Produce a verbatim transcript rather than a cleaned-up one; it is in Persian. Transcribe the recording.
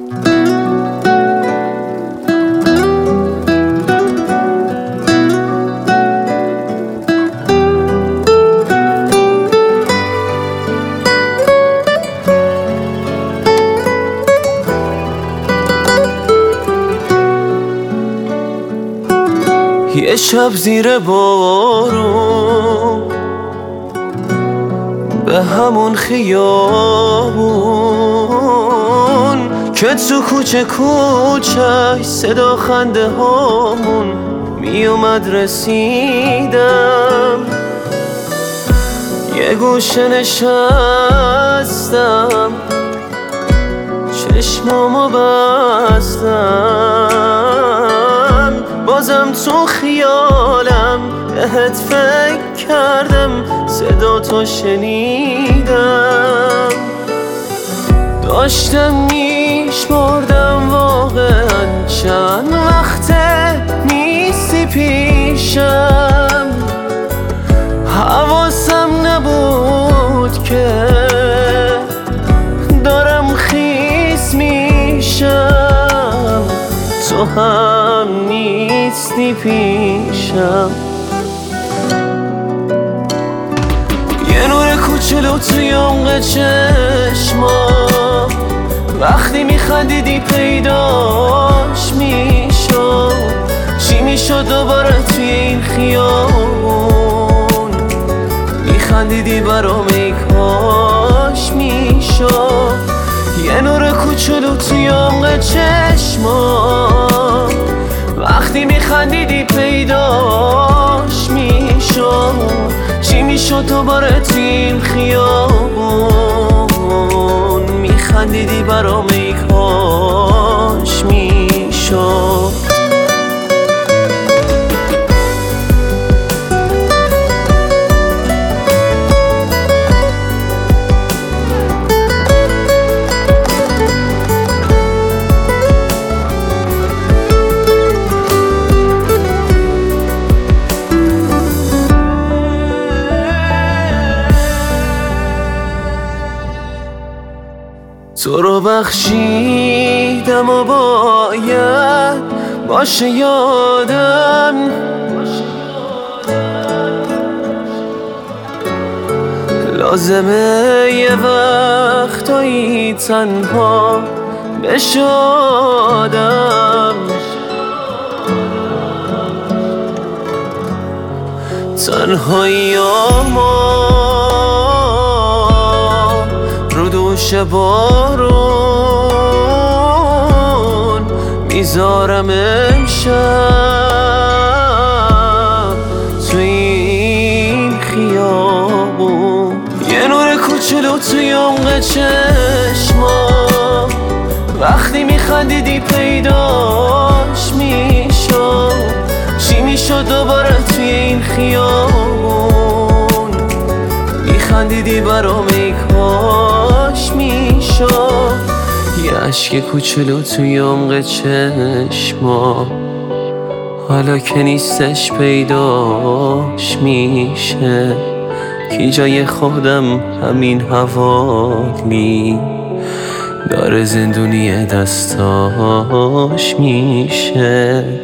یه شب زیر بارون به همون خیابون که تو کوچه کوچه صدا خنده هامون می اومد رسیدم، یه گوشه نشستم چشمامو بستم، بازم تو خیالم بهت فکر کردم، صدا تو شنیدم، داشتم میشمردم واقعا چند وقته نیستی پیشم، حواسم نبود که دارم خیس میشم، تو هم نیستی پیشم. یه نور کوچولو توی عمق چشما وقتی میخندیدی پیداش میشد، چی میشد دوباره توی این خیابون میخندیدی برام ای کاش میشد. یه نور کوچولو توی عمق چشما وقتی میخندیدی پیداش میشد، چی میشد دوباره توی این خیابون میخندیدی برام ای کاش میشد. تو رو بخشیدم و باید باشه یادم، لازمه یه وقتایی تنها بشادم، تنهاییامو رو دوش بارون میذارم امشب تو این خیابون. یه نور کوچولو توی عمق چشما وقتی میخندیدی پیداش میشد، چی میشد دوباره توی این خیابون میخندیدی برام ای کاش میشد. یه عشق کوچولو توی عمق چشما حالا که نیستش پیداش میشه، کی جای خودم همین حوالی داره زندونی دستاش میشه.